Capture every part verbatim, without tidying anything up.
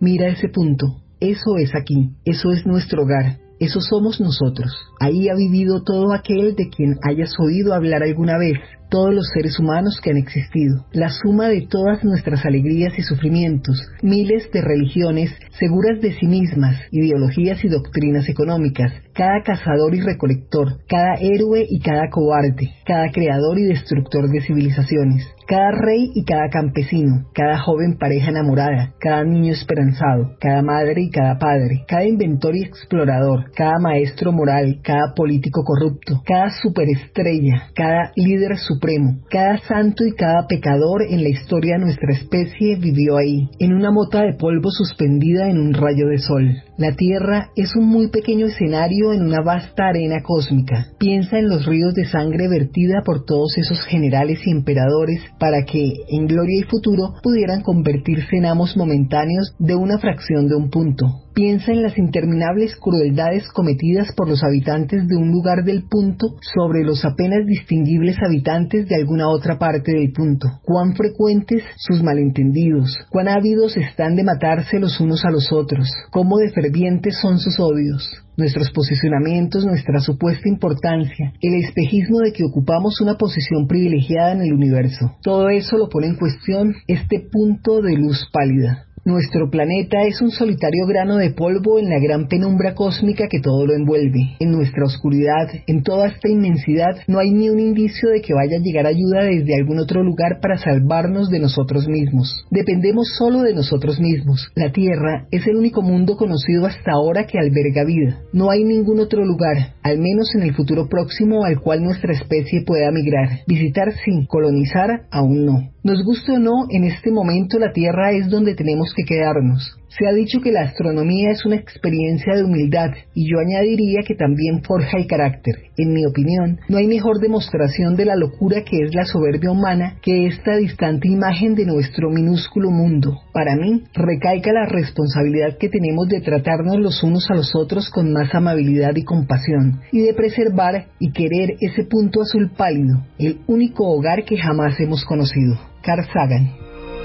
Mira ese punto. Eso es aquí. Eso es nuestro hogar. Eso somos nosotros. Ahí ha vivido todo aquel de quien hayas oído hablar alguna vez, todos los seres humanos que han existido, la suma de todas nuestras alegrías y sufrimientos, miles de religiones seguras de sí mismas, ideologías y doctrinas económicas, cada cazador y recolector, cada héroe y cada cobarde, cada creador y destructor de civilizaciones, cada rey y cada campesino, cada joven pareja enamorada, cada niño esperanzado, cada madre y cada padre, cada inventor y explorador, cada maestro moral, cada político corrupto, cada superestrella, cada líder supremo, cada santo y cada pecador en la historia de nuestra especie vivió ahí, en una mota de polvo suspendida en un rayo de sol. La Tierra es un muy pequeño escenario en una vasta arena cósmica. Piensa en los ríos de sangre vertida por todos esos generales y emperadores para que, en gloria y futuro, pudieran convertirse en amos momentáneos de una fracción de un punto. Piensa en las interminables crueldades cometidas por los habitantes de un lugar del punto sobre los apenas distinguibles habitantes de alguna otra parte del punto. Cuán frecuentes sus malentendidos, cuán ávidos están de matarse los unos a los otros, cómo de fervientes son sus odios. Nuestros posicionamientos, nuestra supuesta importancia, el espejismo de que ocupamos una posición privilegiada en el universo. Todo eso lo pone en cuestión este punto de luz pálida. Nuestro planeta es un solitario grano de polvo en la gran penumbra cósmica que todo lo envuelve. En nuestra oscuridad, en toda esta inmensidad, no hay ni un indicio de que vaya a llegar ayuda desde algún otro lugar para salvarnos de nosotros mismos. Dependemos solo de nosotros mismos. La Tierra es el único mundo conocido hasta ahora que alberga vida. No hay ningún otro lugar, al menos en el futuro próximo, al cual nuestra especie pueda migrar. Visitar sí, colonizar aún no. Nos guste o no, en este momento la Tierra es donde tenemos que quedarnos. Se ha dicho que la astronomía es una experiencia de humildad, y yo añadiría que también forja el carácter. En mi opinión, no hay mejor demostración de la locura que es la soberbia humana que esta distante imagen de nuestro minúsculo mundo. Para mí, recalca la responsabilidad que tenemos de tratarnos los unos a los otros con más amabilidad y compasión, y de preservar y querer ese punto azul pálido, el único hogar que jamás hemos conocido. Carl Sagan.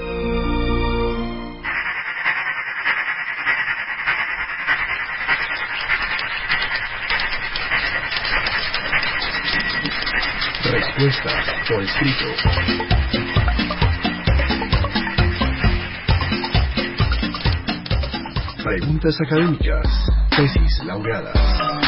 Respuestas por escrito. Preguntas académicas. Tesis laureadas.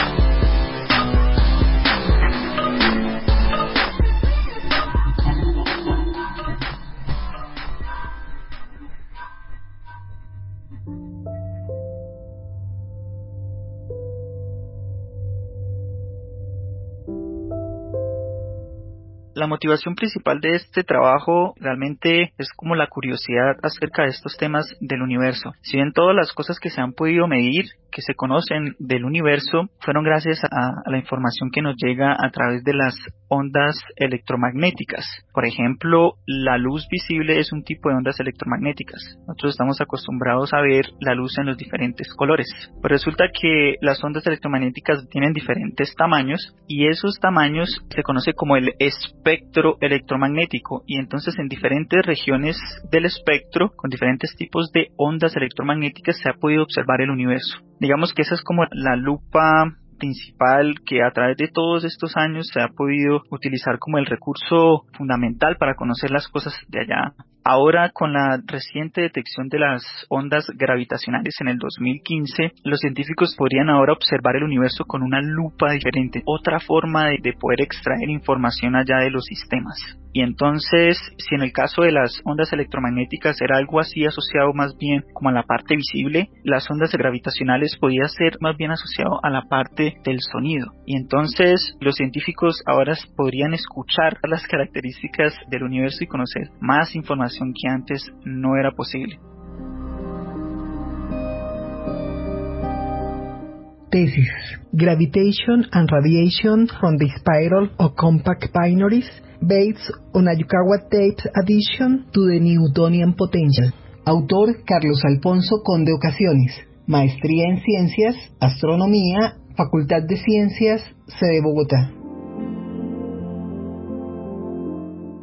La motivación principal de este trabajo realmente es como la curiosidad acerca de estos temas del universo. Si bien todas las cosas que se han podido medir, que se conocen del universo, fueron gracias a, a la información que nos llega a través de las ondas electromagnéticas. Por ejemplo, la luz visible es un tipo de ondas electromagnéticas. Nosotros estamos acostumbrados a ver la luz en los diferentes colores. Pero resulta que las ondas electromagnéticas tienen diferentes tamaños y esos tamaños se conoce como el espectro electromagnético, y entonces en diferentes regiones del espectro, con diferentes tipos de ondas electromagnéticas, se ha podido observar el universo. Digamos que esa es como la lupa principal que a través de todos estos años se ha podido utilizar como el recurso fundamental para conocer las cosas de allá. Ahora, con la reciente detección de las ondas gravitacionales en el dos mil quince, los científicos podrían ahora observar el universo con una lupa diferente, otra forma de, de poder extraer información allá de los sistemas. Y entonces, si en el caso de las ondas electromagnéticas era algo así asociado más bien como a la parte visible, las ondas gravitacionales podía ser más bien asociado a la parte del sonido. Y entonces los científicos ahora podrían escuchar las características del universo y conocer más información que antes no era posible. Tesis: Gravitation and Radiation from the Spiral of Compact Binaries based on a Yukawa Tape Addition to the Newtonian Potential. Autor: Carlos Alfonso Conde Ocasiones. Maestría en Ciencias, Astronomía, Facultad de Ciencias, sede Bogotá.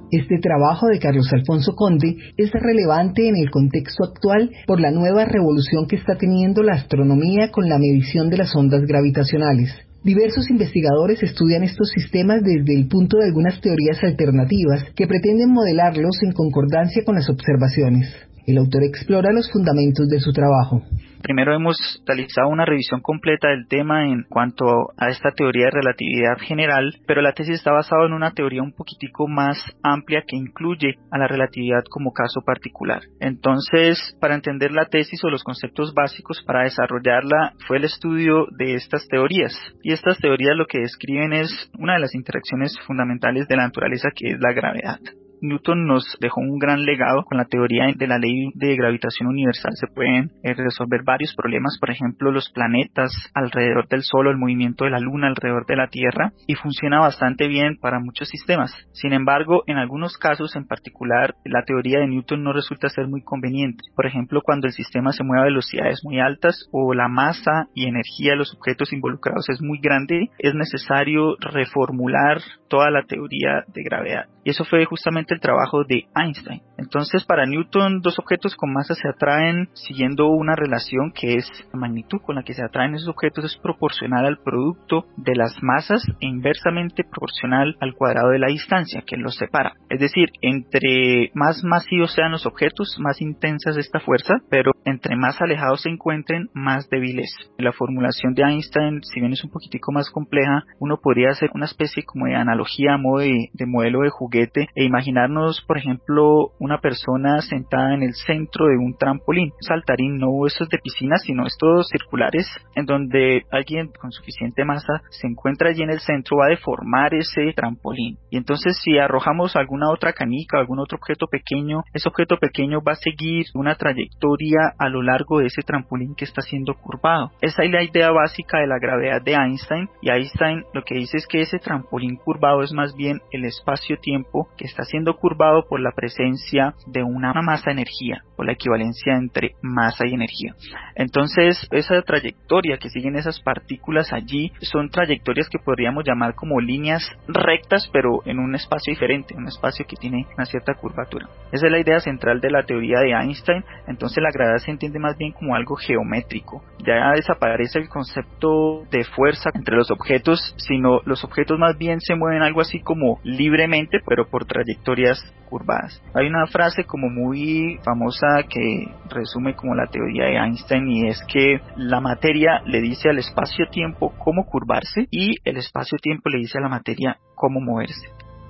Este trabajo de Carlos Alfonso Conde es relevante en el contexto actual por la nueva revolución que está teniendo la astronomía con la medición de las ondas gravitacionales. Diversos investigadores estudian estos sistemas desde el punto de algunas teorías alternativas que pretenden modelarlos en concordancia con las observaciones. El autor explora los fundamentos de su trabajo. Primero hemos realizado una revisión completa del tema en cuanto a esta teoría de relatividad general, pero la tesis está basada en una teoría un poquitico más amplia que incluye a la relatividad como caso particular. Entonces, para entender la tesis o los conceptos básicos para desarrollarla fue el estudio de estas teorías. Y estas teorías lo que describen es una de las interacciones fundamentales de la naturaleza, que es la gravedad. Newton nos dejó un gran legado con la teoría de la ley de gravitación universal. Se pueden eh, resolver varios problemas, por ejemplo, los planetas alrededor del Sol o el movimiento de la Luna alrededor de la Tierra, y funciona bastante bien para muchos sistemas. Sin embargo, en algunos casos en particular, la teoría de Newton no resulta ser muy conveniente. Por ejemplo, cuando el sistema se mueve a velocidades muy altas o la masa y energía de los objetos involucrados es muy grande, es necesario reformular toda la teoría de gravedad. Y eso fue justamente el trabajo de Einstein. Entonces, para Newton, dos objetos con masa se atraen siguiendo una relación que es la magnitud con la que se atraen esos objetos es proporcional al producto de las masas e inversamente proporcional al cuadrado de la distancia que los separa. Es decir, entre más masivos sean los objetos, más intensa es esta fuerza, pero entre más alejados se encuentren, más débil es. La formulación de Einstein, si bien es un poquitico más compleja, uno podría hacer una especie como de analogía a modo de, de modelo de juguete e imaginarnos, por ejemplo, una persona sentada en el centro de un trampolín, un saltarín, no esos de piscina, sino estos circulares, en donde alguien con suficiente masa se encuentra allí en el centro, va a deformar ese trampolín. Y entonces, si arrojamos alguna otra canica o algún otro objeto pequeño, ese objeto pequeño va a seguir una trayectoria a lo largo de ese trampolín que está siendo curvado. Esa es la idea básica de la gravedad de Einstein, y Einstein lo que dice es que ese trampolín curvado es más bien el espacio-tiempo que está siendo curvado por la presencia de una masa-energía, o la equivalencia entre masa y energía. Entonces, esa trayectoria que siguen esas partículas allí son trayectorias que podríamos llamar como líneas rectas, pero en un espacio diferente, un espacio que tiene una cierta curvatura. Esa es la idea central de la teoría de Einstein. Entonces, la gravedad se entiende más bien como algo geométrico. Ya desaparece el concepto de fuerza entre los objetos, sino los objetos más bien se mueven algo así como libremente, pero por trayectorias curvadas. Hay una frase como muy famosa que resume como la teoría de Einstein, y es que la materia le dice al espacio-tiempo cómo curvarse y el espacio-tiempo le dice a la materia cómo moverse.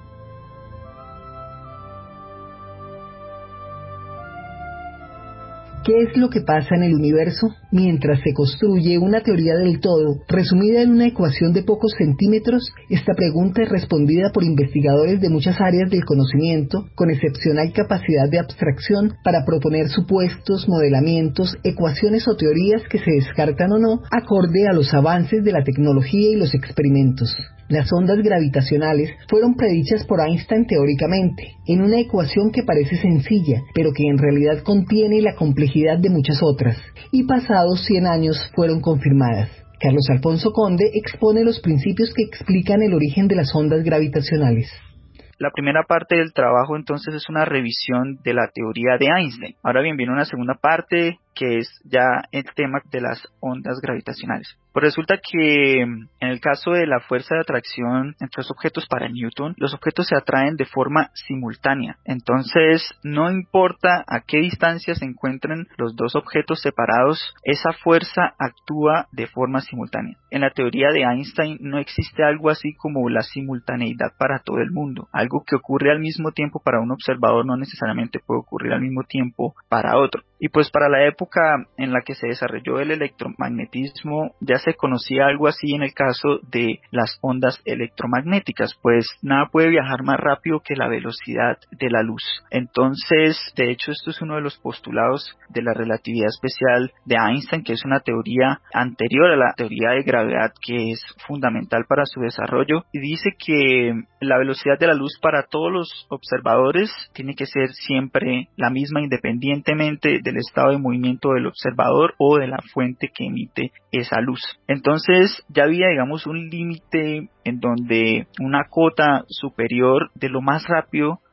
¿Qué es lo que pasa en el universo mientras se construye una teoría del todo resumida en una ecuación de pocos centímetros? Esta pregunta es respondida por investigadores de muchas áreas del conocimiento con excepcional capacidad de abstracción para proponer supuestos, modelamientos, ecuaciones o teorías que se descartan o no acorde a los avances de la tecnología y los experimentos. Las ondas gravitacionales fueron predichas por Einstein teóricamente, en una ecuación que parece sencilla, pero que en realidad contiene la complejidad de muchas otras, y pasados cien años fueron confirmadas. Carlos Alfonso Conde expone los principios que explican el origen de las ondas gravitacionales. La primera parte del trabajo entonces es una revisión de la teoría de Einstein. Ahora bien, viene una segunda parte que es ya el tema de las ondas gravitacionales. Pues resulta que en el caso de la fuerza de atracción entre los objetos para Newton, los objetos se atraen de forma simultánea. Entonces, no importa a qué distancia se encuentren los dos objetos separados, esa fuerza actúa de forma simultánea. En la teoría de Einstein no existe algo así como la simultaneidad para todo el mundo. Algo que ocurre al mismo tiempo para un observador no necesariamente puede ocurrir al mismo tiempo para otro. Y pues para la época en la que se desarrolló el electromagnetismo ya se conocía algo así en el caso de las ondas electromagnéticas, pues nada puede viajar más rápido que la velocidad de la luz. Entonces, de hecho, esto es uno de los postulados de la relatividad especial de Einstein, que es una teoría anterior a la teoría de gravedad que es fundamental para su desarrollo, y dice que la velocidad de la luz para todos los observadores tiene que ser siempre la misma independientemente del estado de movimiento del observador o de la fuente que emite esa luz. Entonces ya había, digamos, un límite en donde una cota superior de lo más rápido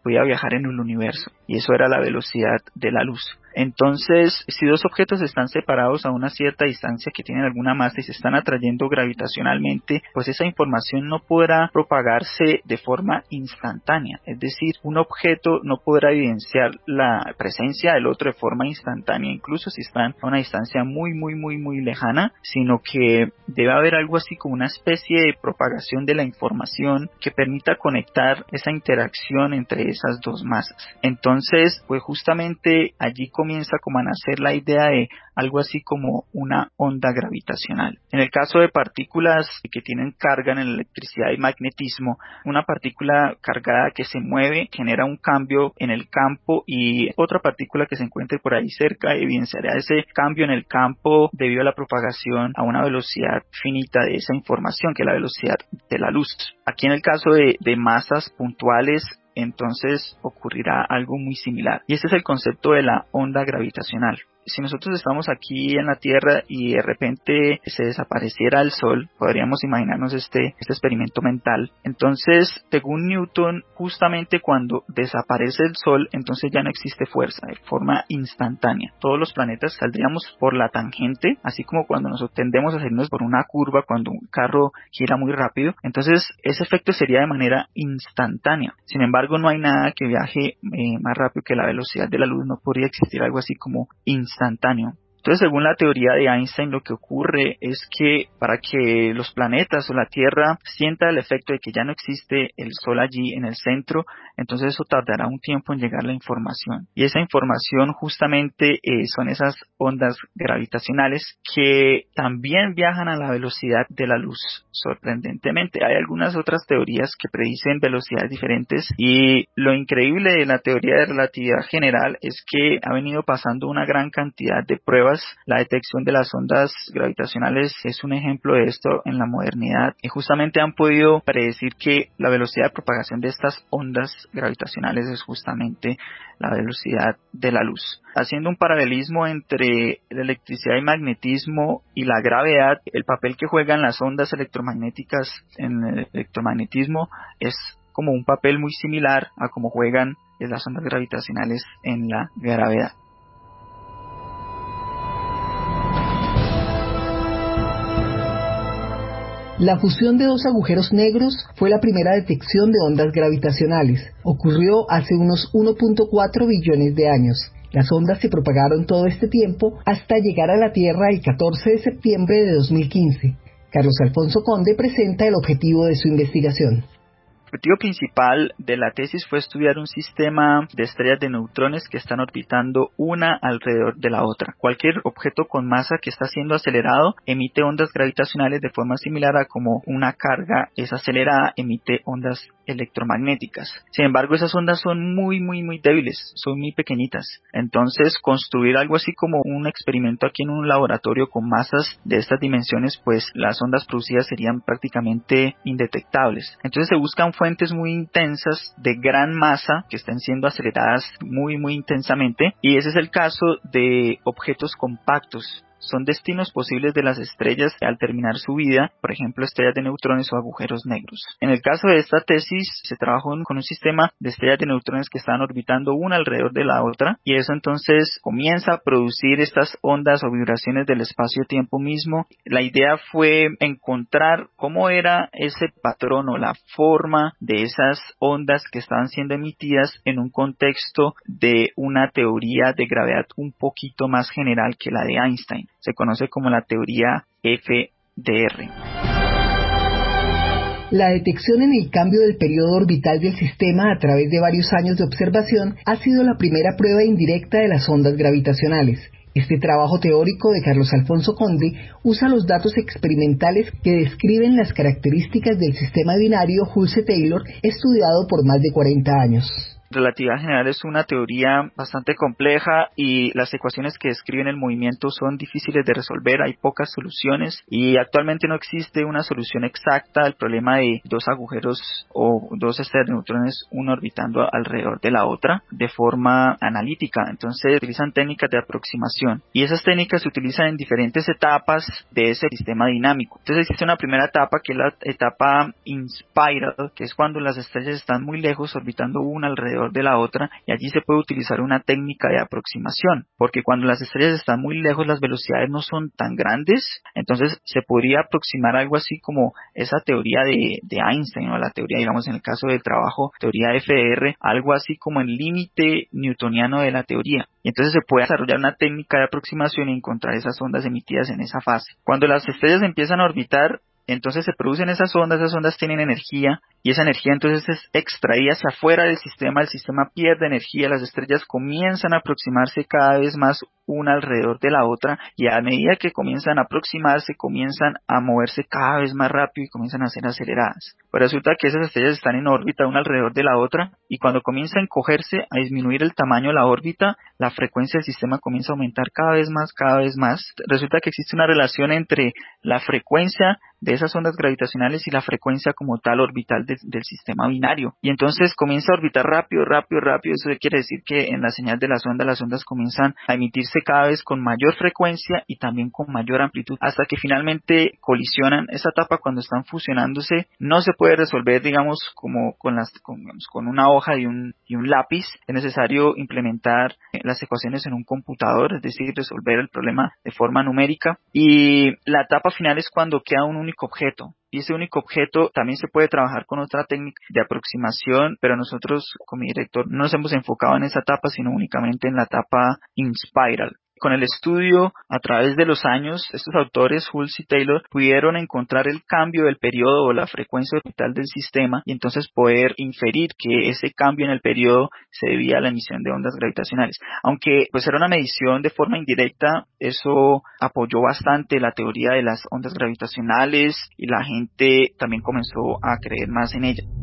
podía viajar en el universo, y eso era la velocidad de la luz. Entonces, si dos objetos están separados a una cierta distancia que tienen alguna masa y se están atrayendo gravitacionalmente, pues esa información no podrá propagarse de forma instantánea. Es decir, un objeto no podrá evidenciar la presencia del otro de forma instantánea, incluso si están a una distancia muy, muy, muy, muy lejana, sino que debe haber algo así como una especie de propagación de la información que permita conectar esa interacción entre esas dos masas. Entonces, pues justamente allí comienza como a nacer la idea de algo así como una onda gravitacional. En el caso de partículas que tienen carga en la electricidad y magnetismo, una partícula cargada que se mueve genera un cambio en el campo y otra partícula que se encuentre por ahí cerca evidenciará ese cambio en el campo debido a la propagación a una velocidad finita de esa información, que es la velocidad de la luz. Aquí en el caso de, de masas puntuales, entonces ocurrirá algo muy similar. Y este es el concepto de la onda gravitacional. Si nosotros estamos aquí en la Tierra y de repente se desapareciera el Sol, podríamos imaginarnos este, este experimento mental. Entonces, según Newton, justamente cuando desaparece el Sol, entonces ya no existe fuerza de forma instantánea. Todos los planetas saldríamos por la tangente, así como cuando nos tendemos a salirnos por una curva cuando un carro gira muy rápido. Entonces, ese efecto sería de manera instantánea. Sin embargo, no hay nada que viaje eh, más rápido que la velocidad de la luz. No podría existir algo así como instantáneo. instantáneo. Entonces, según la teoría de Einstein, lo que ocurre es que para que los planetas o la Tierra sienta el efecto de que ya no existe el Sol allí en el centro, entonces eso tardará un tiempo en llegar la información. Y esa información justamente eh, son esas ondas gravitacionales que también viajan a la velocidad de la luz, sorprendentemente. Hay algunas otras teorías que predicen velocidades diferentes y lo increíble de la teoría de relatividad general es que ha venido pasando una gran cantidad de pruebas. La detección de las ondas gravitacionales es un ejemplo de esto en la modernidad y justamente han podido predecir que la velocidad de propagación de estas ondas gravitacionales es justamente la velocidad de la luz. Haciendo un paralelismo entre la electricidad y magnetismo y la gravedad, el papel que juegan las ondas electromagnéticas en el electromagnetismo es como un papel muy similar a cómo juegan las ondas gravitacionales en la gravedad. La fusión de dos agujeros negros fue la primera detección de ondas gravitacionales. Ocurrió hace unos uno punto cuatro billones de años. Las ondas se propagaron todo este tiempo hasta llegar a la Tierra el catorce de septiembre de dos mil quince. Carlos Alfonso Conde presenta el objetivo de su investigación. El objetivo principal de la tesis fue estudiar un sistema de estrellas de neutrones que están orbitando una alrededor de la otra. Cualquier objeto con masa que está siendo acelerado emite ondas gravitacionales de forma similar a como una carga es acelerada emite ondas electromagnéticas. Sin embargo, esas ondas son muy, muy, muy débiles, son muy pequeñitas. Entonces, construir algo así como un experimento aquí en un laboratorio con masas de estas dimensiones, pues las ondas producidas serían prácticamente indetectables. Entonces, se buscan fuentes muy intensas de gran masa que estén siendo aceleradas muy, muy intensamente, y ese es el caso de objetos compactos. Son destinos posibles de las estrellas al terminar su vida, por ejemplo, estrellas de neutrones o agujeros negros. En el caso de esta tesis, se trabajó con un sistema de estrellas de neutrones que estaban orbitando una alrededor de la otra, y eso entonces comienza a producir estas ondas o vibraciones del espacio-tiempo mismo. La idea fue encontrar cómo era ese patrón o la forma de esas ondas que estaban siendo emitidas en un contexto de una teoría de gravedad un poquito más general que la de Einstein. Se conoce como la teoría F D R. La detección en el cambio del periodo orbital del sistema a través de varios años de observación ha sido la primera prueba indirecta de las ondas gravitacionales. Este trabajo teórico de Carlos Alfonso Conde usa los datos experimentales que describen las características del sistema binario Hulse-Taylor estudiado por más de cuarenta años. Relatividad general es una teoría bastante compleja y las ecuaciones que describen el movimiento son difíciles de resolver, hay pocas soluciones y actualmente no existe una solución exacta al problema de dos agujeros o dos estrellas de neutrones, una orbitando alrededor de la otra de forma analítica. Entonces utilizan técnicas de aproximación y esas técnicas se utilizan en diferentes etapas de ese sistema dinámico. Entonces existe una primera etapa que es la etapa in spiral, que es cuando las estrellas están muy lejos orbitando una alrededor alrededor de la otra, y allí se puede utilizar una técnica de aproximación, porque cuando las estrellas están muy lejos las velocidades no son tan grandes, entonces se podría aproximar algo así como esa teoría de, de Einstein, o la teoría, digamos en el caso del trabajo, teoría F D R, algo así como el límite newtoniano de la teoría. Y entonces se puede desarrollar una técnica de aproximación y encontrar esas ondas emitidas en esa fase. Cuando las estrellas empiezan a orbitar, entonces se producen esas ondas, esas ondas tienen energía, y esa energía entonces es extraída hacia afuera del sistema, el sistema pierde energía, las estrellas comienzan a aproximarse cada vez más una alrededor de la otra, y a medida que comienzan a aproximarse, comienzan a moverse cada vez más rápido y comienzan a ser aceleradas. Pues resulta que esas estrellas están en órbita una alrededor de la otra, y cuando comienza a encogerse, a disminuir el tamaño de la órbita, la frecuencia del sistema comienza a aumentar cada vez más, cada vez más. Resulta que existe una relación entre la frecuencia de esas ondas gravitacionales y la frecuencia como tal orbital de, del sistema binario. Y entonces comienza a orbitar rápido, rápido, rápido. Eso quiere decir que en la señal de las ondas, las ondas comienzan a emitirse cada vez con mayor frecuencia y también con mayor amplitud, hasta que finalmente colisionan. Esa etapa, cuando están fusionándose, no se puede resolver, digamos, como con, las, con, digamos, con una hoja y un, y un lápiz. Es necesario implementar las ecuaciones en un computador, es decir, resolver el problema de forma numérica. Y la etapa final es cuando queda un único objeto, y ese único objeto también se puede trabajar con otra técnica de aproximación, pero nosotros como director no nos hemos enfocado en esa etapa, sino únicamente en la etapa in spiral. Con el estudio a través de los años, estos autores, Hulse y Taylor, pudieron encontrar el cambio del periodo o la frecuencia orbital del sistema, y entonces poder inferir que ese cambio en el periodo se debía a la emisión de ondas gravitacionales. Aunque pues era una medición de forma indirecta, eso apoyó bastante la teoría de las ondas gravitacionales y la gente también comenzó a creer más en ella.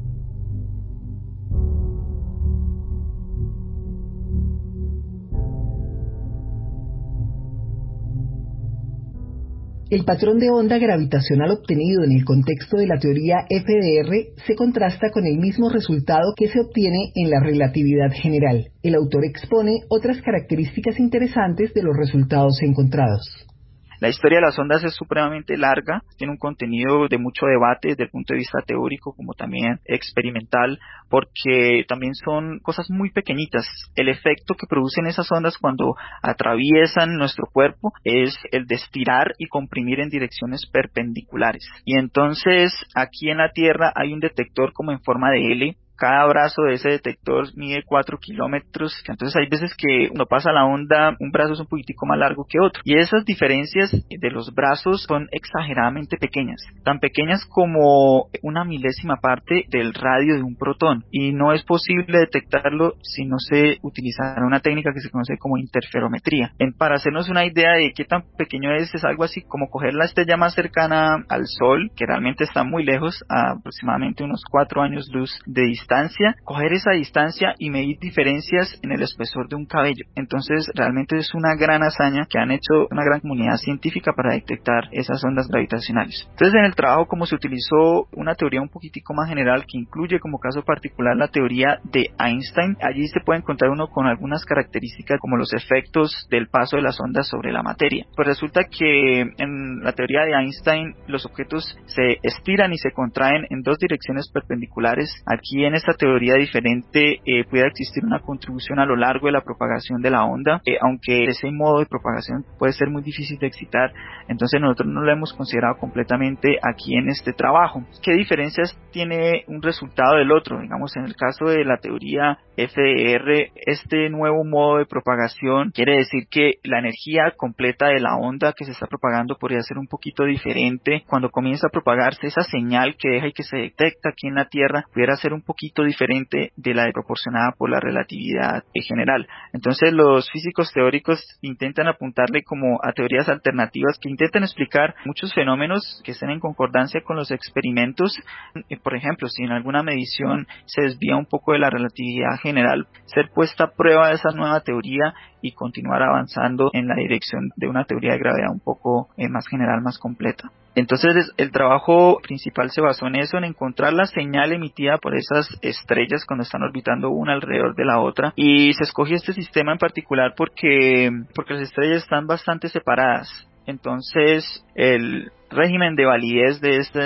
El patrón de onda gravitacional obtenido en el contexto de la teoría F D R se contrasta con el mismo resultado que se obtiene en la relatividad general. El autor expone otras características interesantes de los resultados encontrados. La historia de las ondas es supremamente larga, tiene un contenido de mucho debate desde el punto de vista teórico como también experimental, porque también son cosas muy pequeñitas. El efecto que producen esas ondas cuando atraviesan nuestro cuerpo es el de estirar y comprimir en direcciones perpendiculares. Y entonces aquí en la Tierra hay un detector como en forma de L. Cada brazo de ese detector mide cuatro kilómetros, entonces hay veces que cuando pasa la onda, un brazo es un poquitico más largo que otro. Y esas diferencias de los brazos son exageradamente pequeñas, tan pequeñas como una milésima parte del radio de un protón. Y no es posible detectarlo si no se utilizara una técnica que se conoce como interferometría. En, para hacernos una idea de qué tan pequeño es, es algo así como coger la estrella más cercana al Sol, que realmente está muy lejos, a aproximadamente unos cuatro años luz de distancia, distancia, coger esa distancia y medir diferencias en el espesor de un cabello. Entonces realmente es una gran hazaña que han hecho una gran comunidad científica para detectar esas ondas gravitacionales. Entonces en el trabajo, como se utilizó una teoría un poquitico más general que incluye como caso particular la teoría de Einstein, allí se puede encontrar uno con algunas características como los efectos del paso de las ondas sobre la materia. Pues resulta que en la teoría de Einstein los objetos se estiran y se contraen en dos direcciones perpendiculares. Aquí en esta teoría diferente eh, puede existir una contribución a lo largo de la propagación de la onda, eh, aunque ese modo de propagación puede ser muy difícil de excitar, entonces nosotros no lo hemos considerado completamente aquí en este trabajo. ¿Qué diferencias tiene un resultado del otro? Digamos, en el caso de la teoría F D R, este nuevo modo de propagación quiere decir que la energía completa de la onda que se está propagando podría ser un poquito diferente. Cuando comienza a propagarse, esa señal que deja y que se detecta aquí en la Tierra pudiera ser un poquito diferente de la proporcionada por la relatividad general. Entonces los físicos teóricos intentan apuntarle como a teorías alternativas que intentan explicar muchos fenómenos que estén en concordancia con los experimentos. Por ejemplo, si en alguna medición se desvía un poco de la relatividad general, ser puesta a prueba de esa nueva teoría y continuar avanzando en la dirección de una teoría de gravedad un poco eh, más general, más completa. Entonces el trabajo principal se basó en eso, en encontrar la señal emitida por esas estrellas cuando están orbitando una alrededor de la otra, y se escogió este sistema en particular porque, porque las estrellas están bastante separadas. Entonces el régimen de validez de esta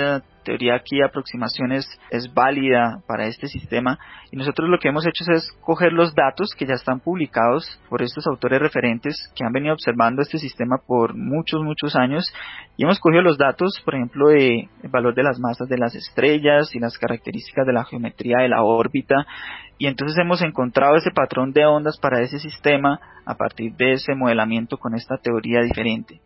teoría aquí de aproximaciones es válida para este sistema, y nosotros lo que hemos hecho es coger los datos que ya están publicados por estos autores referentes que han venido observando este sistema por muchos, muchos años, y hemos cogido los datos, por ejemplo, de el valor de las masas de las estrellas y las características de la geometría de la órbita, y entonces hemos encontrado ese patrón de ondas para ese sistema a partir de ese modelamiento con esta teoría diferente.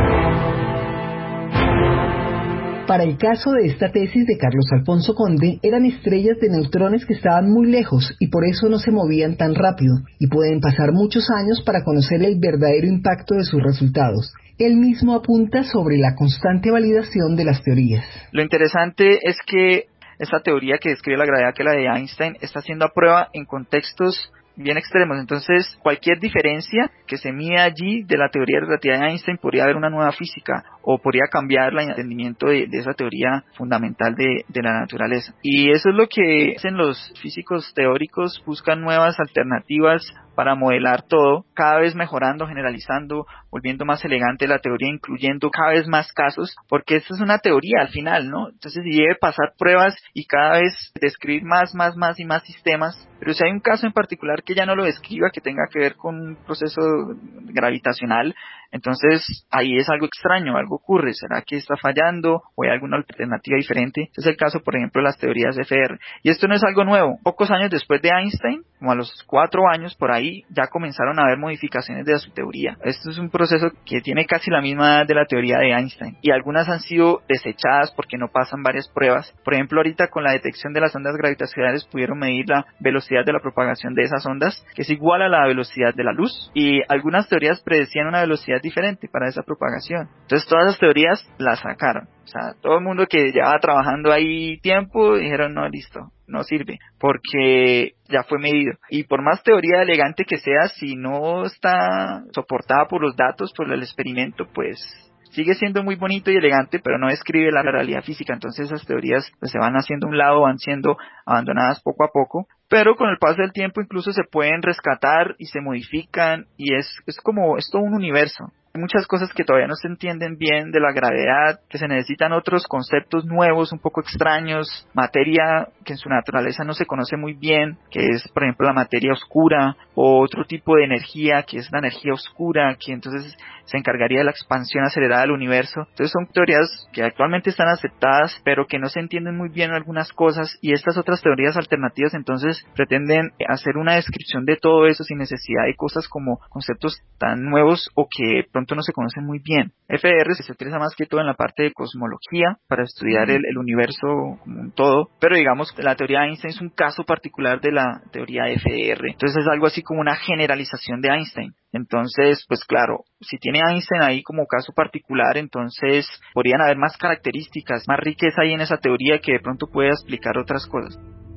Para el caso de esta tesis de Carlos Alfonso Conde, eran estrellas de neutrones que estaban muy lejos y por eso no se movían tan rápido, y pueden pasar muchos años para conocer el verdadero impacto de sus resultados. Él mismo apunta sobre la constante validación de las teorías. Lo interesante es que esta teoría que describe la gravedad, que es la de Einstein, está siendo a prueba en contextos bien extremos. Entonces, cualquier diferencia que se mida allí de la teoría de relatividad de Einstein podría haber una nueva física, o podría cambiar el entendimiento de, de esa teoría fundamental de, de la naturaleza. Y eso es lo que hacen los físicos teóricos, buscan nuevas alternativas para modelar todo, cada vez mejorando, generalizando, volviendo más elegante la teoría, incluyendo cada vez más casos, porque esta es una teoría al final, ¿no? Entonces debe pasar pruebas y cada vez describir más, más, más y más sistemas, pero si hay un caso en particular que ya no lo describa, que tenga que ver con un proceso gravitacional, entonces ahí es algo extraño, algo ocurre. ¿Será que está fallando o hay alguna alternativa diferente? Este es el caso, por ejemplo, de las teorías F R. Y esto no es algo nuevo. Pocos años después de Einstein, como a los cuatro años por ahí, ya comenzaron a haber modificaciones de su teoría. Esto es un proceso que tiene casi la misma edad de la teoría de Einstein. Y algunas han sido desechadas porque no pasan varias pruebas. Por ejemplo, ahorita con la detección de las ondas gravitacionales pudieron medir la velocidad de la propagación de esas ondas, que es igual a la velocidad de la luz. Y algunas teorías predecían una velocidad diferente para esa propagación. Entonces todas las teorías las sacaron. O sea, todo el mundo que llevaba trabajando ahí tiempo dijeron, no, listo, no sirve, porque ya fue medido. Y por más teoría elegante que sea, si no está soportada por los datos, por el experimento, pues sigue siendo muy bonito y elegante, pero no describe la realidad física. Entonces esas teorías pues, se van haciendo a un lado, van siendo abandonadas poco a poco, pero con el paso del tiempo incluso se pueden rescatar y se modifican, y es, es como, es todo un universo. Hay muchas cosas que todavía no se entienden bien de la gravedad, que se necesitan otros conceptos nuevos, un poco extraños, materia que en su naturaleza no se conoce muy bien, que es por ejemplo la materia oscura, o otro tipo de energía que es la energía oscura, que entonces se encargaría de la expansión acelerada del universo. Entonces son teorías que actualmente están aceptadas, pero que no se entienden muy bien algunas cosas, y estas otras teorías alternativas entonces pretenden hacer una descripción de todo eso sin necesidad de cosas como conceptos tan nuevos o que pronto no se conocen muy bien. F R se utiliza más que todo en la parte de cosmología para estudiar el, el universo como un todo, pero digamos que la teoría de Einstein es un caso particular de la teoría F R. Entonces es algo así como una generalización de Einstein. Entonces, pues claro, si tiene Einstein ahí como caso particular, entonces podrían haber más características, más riqueza ahí en esa teoría que de pronto pueda explicar otras cosas.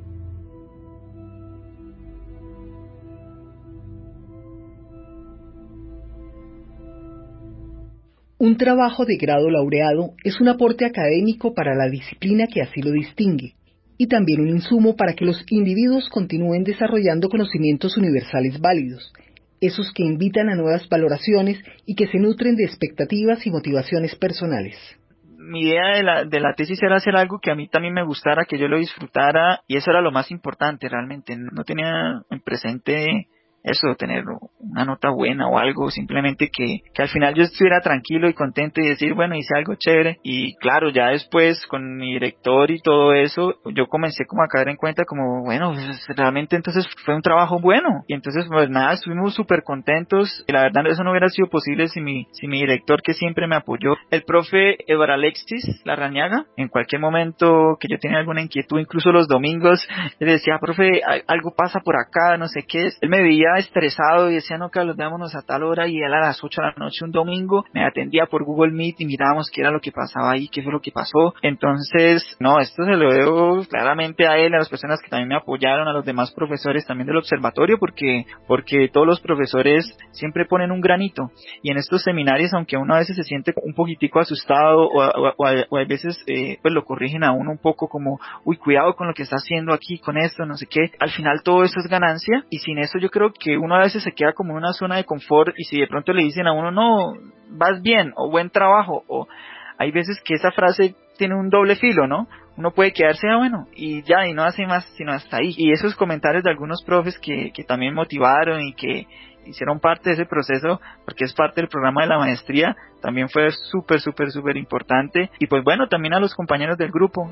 Un trabajo de grado laureado es un aporte académico para la disciplina que así lo distingue, y también un insumo para que los individuos continúen desarrollando conocimientos universales válidos, esos que invitan a nuevas valoraciones y que se nutren de expectativas y motivaciones personales. Mi idea de la, de la tesis era hacer algo que a mí también me gustara, que yo lo disfrutara, y eso era lo más importante realmente. No tenía en presente eso, tener una nota buena o algo, simplemente que, que al final yo estuviera tranquilo y contento y decir, bueno, hice algo chévere. Y claro, ya después con mi director y todo eso, yo comencé como a caer en cuenta como, bueno, pues, realmente entonces fue un trabajo bueno. Y entonces pues nada, estuvimos súper contentos, y la verdad eso no hubiera sido posible si mi, si mi director, que siempre me apoyó, el profe Evaralexis Larrañaga, en cualquier momento que yo tenía alguna inquietud, incluso los domingos, él decía, profe, algo pasa por acá, no sé qué es. Él me veía estresado y decía, no, Carlos, veámonos a tal hora, y él a las ocho de la noche un domingo me atendía por Google Meet y mirábamos qué era lo que pasaba ahí, qué fue lo que pasó. Entonces, no, esto se lo debo claramente a él, a las personas que también me apoyaron, a los demás profesores también del observatorio, porque porque todos los profesores siempre ponen un granito, y en estos seminarios, aunque uno a veces se siente un poquitico asustado o, o, o, a, o a veces eh, pues lo corrigen a uno un poco como, uy, cuidado con lo que está haciendo aquí, con esto, no sé qué, al final todo eso es ganancia, y sin eso yo creo que uno a veces se queda como en una zona de confort, y si de pronto le dicen a uno, no, vas bien, o buen trabajo, o hay veces que esa frase tiene un doble filo, ¿no? Uno puede quedarse, ah, bueno, y ya, y no hace más, sino hasta ahí. Y esos comentarios de algunos profes que, que también motivaron y que hicieron parte de ese proceso, porque es parte del programa de la maestría, también fue súper, súper, súper importante. Y pues bueno, también a los compañeros del grupo.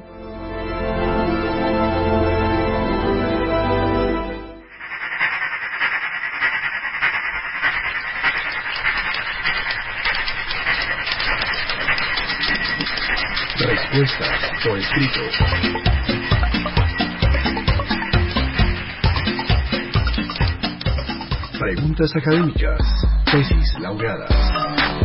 Respuestas por escrito. Preguntas académicas. Tesis laureadas.